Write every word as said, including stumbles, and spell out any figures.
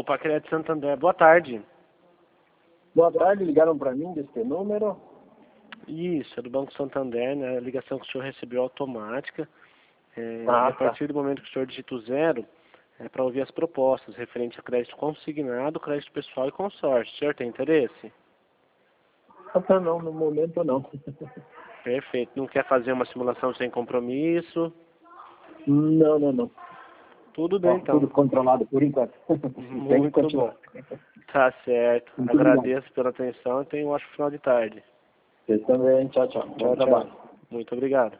Opa, Crédito Santander, boa tarde. Boa tarde, ligaram para mim desse número? Isso, é do Banco Santander, né? A ligação que o senhor recebeu automática. É, Ah, e a tá. partir do momento que o senhor digita o zero, é para ouvir as propostas referente a crédito consignado, crédito pessoal e consórcio. O senhor tem interesse? Ah, tá, não, no momento não. Perfeito. Não quer fazer uma simulação sem compromisso? Não, não, não. Tudo bem, Ó, então. tudo controlado por enquanto. Tem que Muito continuar. bom. Tá certo. Muito Agradeço obrigado. pela atenção e tenha um ótimo final de tarde. Vocês também. Tchau, tchau. Bom Tchau, trabalho. tchau. Muito obrigado.